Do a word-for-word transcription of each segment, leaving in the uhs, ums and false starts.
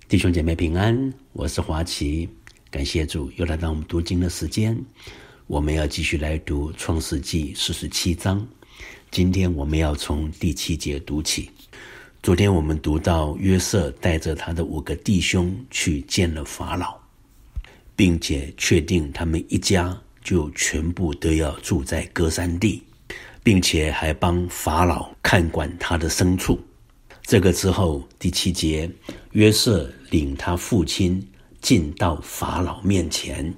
弟兄姐妹平安，我是华奇，感谢主又来到我们读经的时间。我们要继续来读创世纪四十七章，今天我们要从第七节读起。昨天我们读到约瑟带着他的五个弟兄去见了法老，并且确定他们一家就全部都要住在歌珊地，并且还帮法老看管他的牲畜。这个之后，第七节，约瑟领他父亲进到法老面前，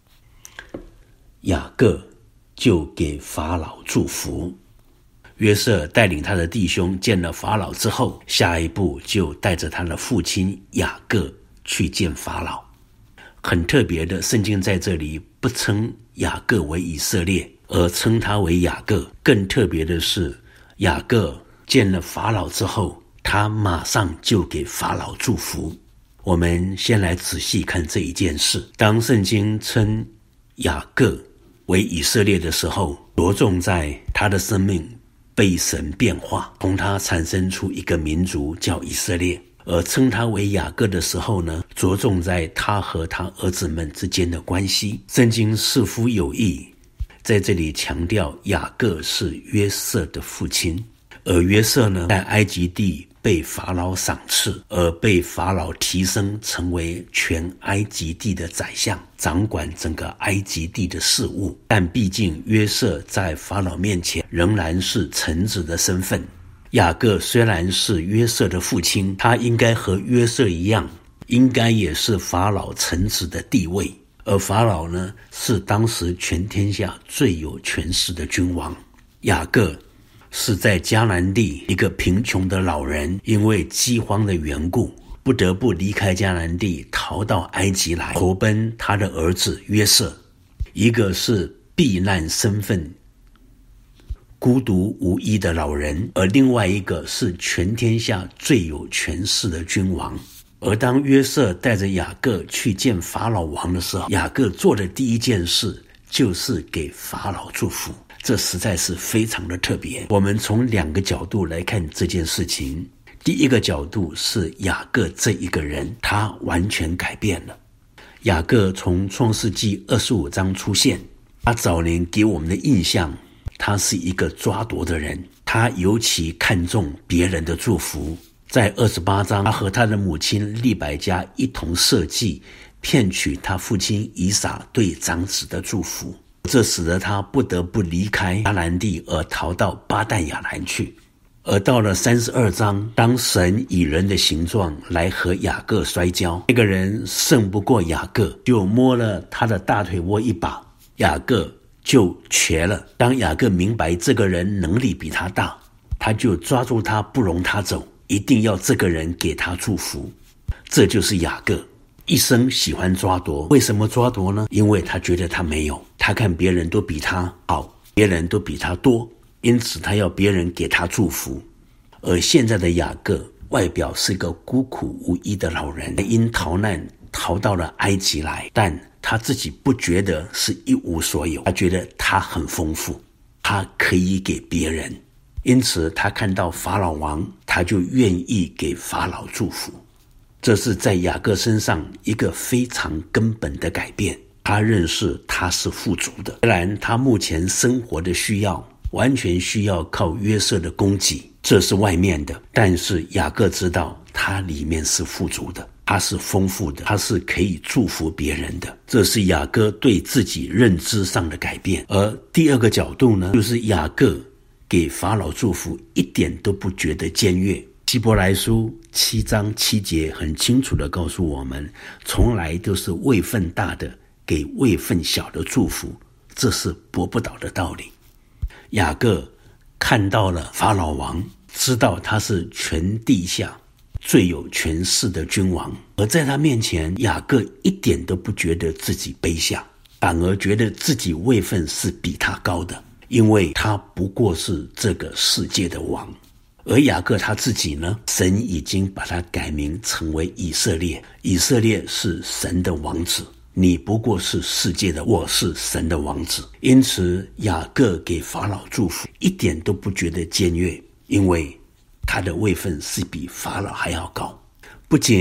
雅各就给法老祝福。约瑟带领他的弟兄见了法老之后，下一步就带着他的父亲雅各去见法老。很特别的，圣经在这里不称雅各为以色列，而称他为雅各。更特别的是，雅各见了法老之后，他马上就给法老祝福。我们先来仔细看这一件事。当圣经称雅各为以色列的时候，着重在他的生命被神变化，从他产生出一个民族叫以色列。而称他为雅各的时候呢，着重在他和他儿子们之间的关系。圣经似乎有意在这里强调雅各是约瑟的父亲，而约瑟呢，在埃及地被法老赏赐，而被法老提升成为全埃及地的宰相，掌管整个埃及地的事务。但毕竟约瑟在法老面前仍然是臣子的身份。雅各虽然是约瑟的父亲，他应该和约瑟一样，应该也是法老臣子的地位。而法老呢，是当时全天下最有权势的君王。雅各是在迦南地一个贫穷的老人，因为饥荒的缘故，不得不离开迦南地，逃到埃及来，投奔他的儿子约瑟。一个是避难身份孤独无依的老人，而另外一个是全天下最有权势的君王。而当约瑟带着雅各去见法老王的时候，雅各做的第一件事就是给法老祝福。这实在是非常的特别。我们从两个角度来看这件事情。第一个角度是雅各这一个人，他完全改变了。雅各从创世纪二十五章出现，他早年给我们的印象，他是一个抓夺的人，他尤其看重别人的祝福。在二十八章，他和他的母亲利百加一同设计骗取他父亲以撒对长子的祝福，这使得他不得不离开迦南地，而逃到巴旦亚兰去。而到了三十二章，当神以人的形状来和雅各摔跤，那个人胜不过雅各，就摸了他的大腿窝一把，雅各就瘸了。当雅各明白这个人能力比他大，他就抓住他不容他走，一定要这个人给他祝福。这就是雅各一生喜欢抓夺。为什么抓夺呢？因为他觉得他没有，他看别人都比他好，别人都比他多，因此他要别人给他祝福。而现在的雅各外表是个孤苦无依的老人，因逃难逃到了埃及来，但他自己不觉得是一无所有，他觉得他很丰富，他可以给别人。因此他看到法老王，他就愿意给法老祝福。这是在雅各身上一个非常根本的改变。他认识他是富足的，虽然他目前生活的需要完全需要靠约瑟的供给，这是外面的，但是雅各知道他里面是富足的，他是丰富的，他是可以祝福别人的。这是雅各对自己认知上的改变。而第二个角度呢，就是雅各给法老祝福一点都不觉得僭越。希伯来书七章七节很清楚地告诉我们，从来都是位分大的给位分小的祝福，这是驳不倒的道理。雅各看到了法老王，知道他是全地下最有权势的君王，而在他面前，雅各一点都不觉得自己卑下，反而觉得自己位分是比他高的，因为他不过是这个世界的王。而雅各他自己呢，神已经把他改名成为以色列，以色列是神的王子，你不过是世界的，我是神的王子。因此雅各给法老祝福一点都不觉得僭越，因为他的位分是比法老还要高。不仅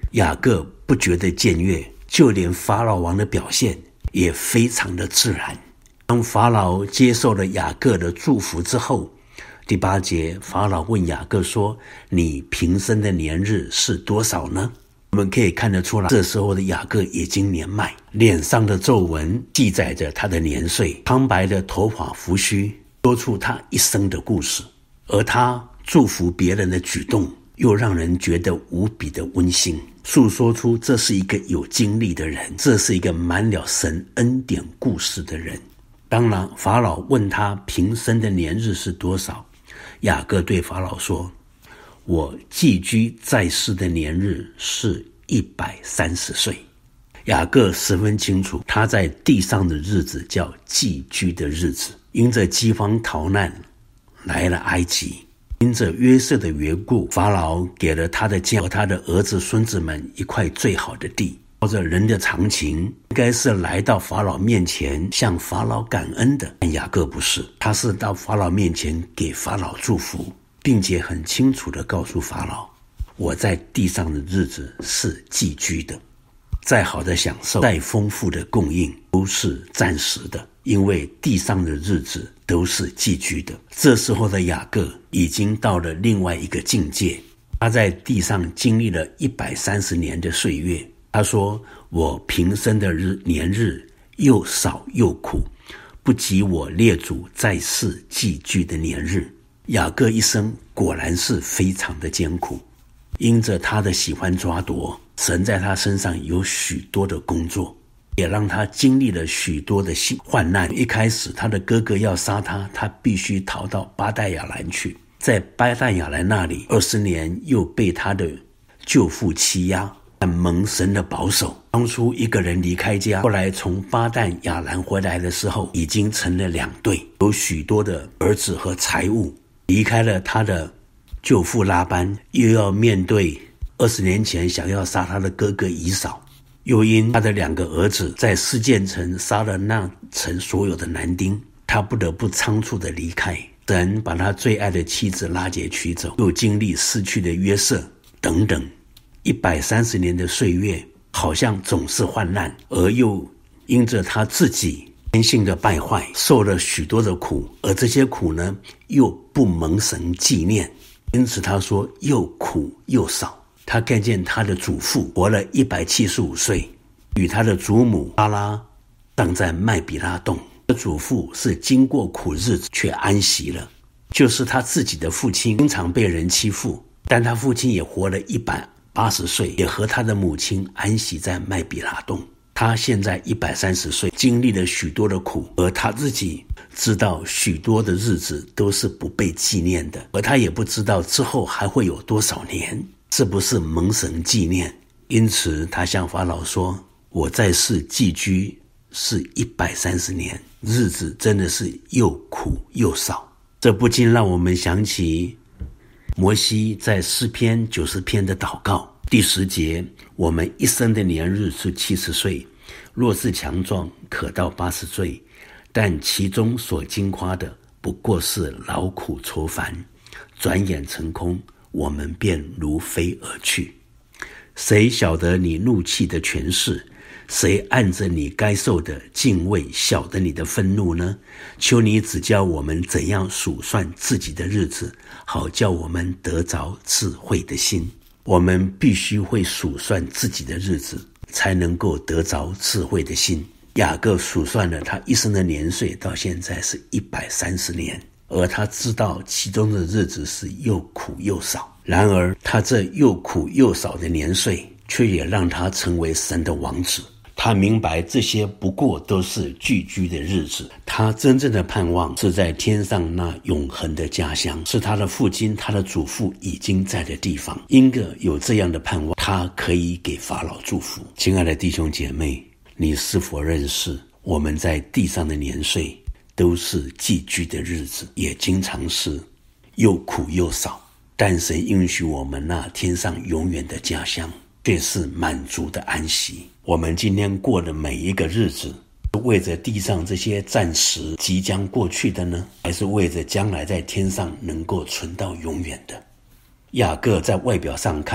雅各不觉得僭越，就连法老王的表现也非常的自然。当法老接受了雅各的祝福之后，第八节，法老问雅各说：你平生的年日是多少呢？我们可以看得出来，这时候的雅各已经年迈，脸上的皱纹记载着他的年岁，苍白的头发胡须说出他一生的故事，而他祝福别人的举动又让人觉得无比的温馨，诉说出这是一个有经历的人，这是一个满了神恩典故事的人。当然，法老问他平生的年日是多少，雅各对法老说：我寄居在世的年日是一百三十岁。雅各十分清楚，他在地上的日子叫寄居的日子，因着饥荒逃难来了埃及，因着约瑟的缘故，法老给了他的家和他的儿子孙子们一块最好的地。照着人的常情，应该是来到法老面前向法老感恩的，但雅各不是，他是到法老面前给法老祝福，并且很清楚地告诉法老：我在地上的日子是寄居的，再好的享受，再丰富的供应都是暂时的，因为地上的日子都是寄居的。这时候的雅各已经到了另外一个境界，他在地上经历了一百三十年的岁月。他说：我平生的日年日又少又苦，不及我列祖在世寄居的年日。雅各一生果然是非常的艰苦，因着他的喜欢抓夺，神在他身上有许多的工作，也让他经历了许多的患难。一开始他的哥哥要杀他，他必须逃到巴代亚兰去，在巴代亚兰那里二十年又被他的舅父欺压，但蒙神的保守。当初一个人离开家，后来从巴旦亚兰回来的时候，已经成了两对，有许多的儿子和财物。离开了他的舅父拉班，又要面对二十年前想要杀他的哥哥以扫，又因他的两个儿子在示剑城杀了那城所有的男丁，他不得不仓促的离开。神把他最爱的妻子拉结娶走，又经历失去的约瑟等等。一百三十年的岁月好像总是患难，而又因着他自己天性的败坏，受了许多的苦，而这些苦呢又不蒙神纪念，因此他说又苦又少。他看见他的祖父活了一百七十五岁，与他的祖母巴拉葬在麦比拉洞。祖父是经过苦日子却安息了，就是他自己的父亲经常被人欺负，但他父亲也活了一百八十岁，也和他的母亲安息在麦比拉洞。他现在一百三十岁，经历了许多的苦，而他自己知道许多的日子都是不被纪念的，而他也不知道之后还会有多少年，是不是蒙神纪念。因此他向法老说：我在世寄居是一百三十年，日子真的是又苦又少。这不禁让我们想起摩西在诗篇九十篇的祷告，第十节：我们一生的年日是七十岁，若是强壮，可到八十岁，但其中所经夸的不过是劳苦愁烦，转眼成空，我们便如飞而去。谁晓得你怒气的权势？谁按着你该受的敬畏晓得你的愤怒呢？求你指教我们怎样数算自己的日子，好叫我们得着智慧的心。我们必须会数算自己的日子，才能够得着智慧的心。雅各数算了他一生的年岁，到现在是一百三十年，而他知道其中的日子是又苦又少。然而他这又苦又少的年岁，却也让他成为神的王子。他明白这些不过都是寄居的日子，他真正的盼望是在天上那永恒的家乡，是他的父亲他的祖父已经在的地方。因着有这样的盼望，他可以给法老祝福。亲爱的弟兄姐妹，你是否认识我们在地上的年岁都是寄居的日子，也经常是又苦又少，但神应许我们那天上永远的家乡却是满足的安息。我们今天过的每一个日子，是为着地上这些暂时即将过去的呢，还是为着将来在天上能够存到永远的？雅各在外表上看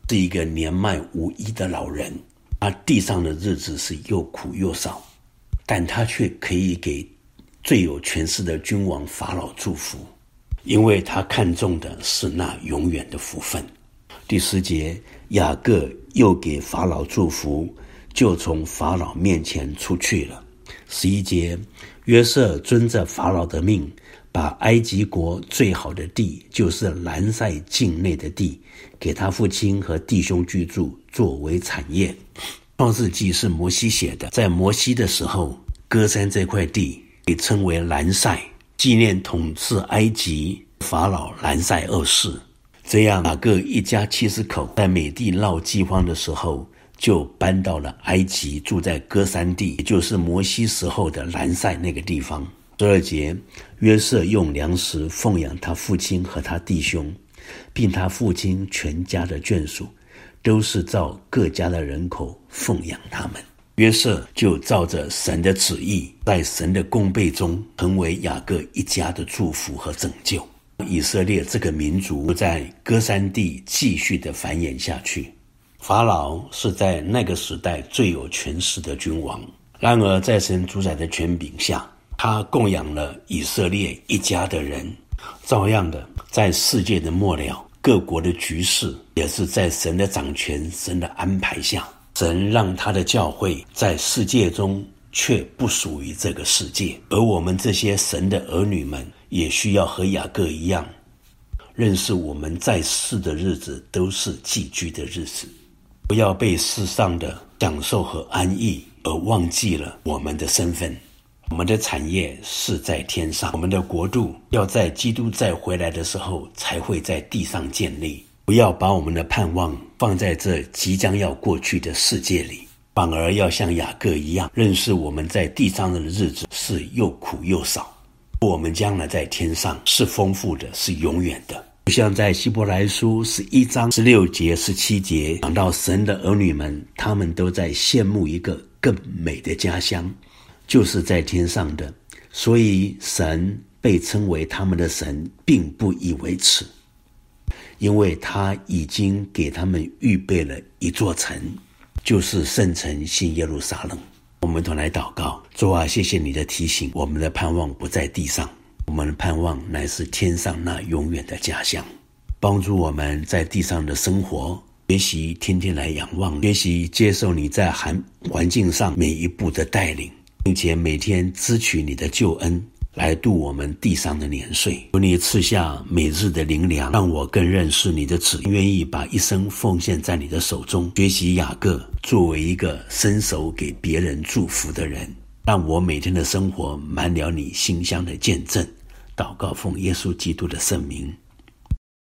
是一个年迈无依的老人，他地上的日子是又苦又少，但他却可以给最有权势的君王法老祝福，因为他看重的是那永远的福分。第十节，雅各又给法老祝福，就从法老面前出去了。十一节，约瑟遵着法老的命，把埃及国最好的地，就是兰塞境内的地，给他父亲和弟兄居住，作为产业。创世纪是摩西写的，在摩西的时候，歌珊这块地被称为兰塞，纪念统治埃及法老兰塞二世。这样雅各一家七十口在美地闹饥荒的时候，就搬到了埃及，住在歌珊地，也就是摩西时候的兰塞那个地方。十二节，约瑟用粮食奉养他父亲和他弟兄，并他父亲全家的眷属，都是照各家的人口奉养他们。约瑟就照着神的旨意，在神的供备中，成为雅各一家的祝福和拯救。以色列这个民族在歌珊地继续的繁衍下去。法老是在那个时代最有权势的君王，然而在神主宰的权柄下，他供养了以色列一家的人。照样的，在世界的末了，各国的局势也是在神的掌权、神的安排下，神让他的教会在世界中却不属于这个世界。而我们这些神的儿女们也需要和雅各一样，认识我们在世的日子都是寄居的日子，不要被世上的享受和安逸而忘记了我们的身份。我们的产业是在天上，我们的国度要在基督再回来的时候才会在地上建立。不要把我们的盼望放在这即将要过去的世界里，反而要像雅各一样，认识我们在地上的日子是又苦又少，我们将来在天上是丰富的，是永远的。就像在希伯来书十一章十六节十七节讲到神的儿女们，他们都在羡慕一个更美的家乡，就是在天上的。所以神被称为他们的神，并不以为耻，因为他已经给他们预备了一座城，就是圣城新耶路撒冷。我们同来祷告，主啊，谢谢你的提醒，我们的盼望不在地上，我们的盼望乃是天上那永远的家乡。帮助我们在地上的生活，学习天天来仰望，学习接受你在环境上每一步的带领，并且每天支取你的救恩，来度我们地上的年岁。求你赐下每日的灵粮，让我更认识你的旨意，愿意把一生奉献在你的手中，学习雅各作为一个伸手给别人祝福的人，让我每天的生活满了你馨香的见证。祷告奉耶稣基督的圣名。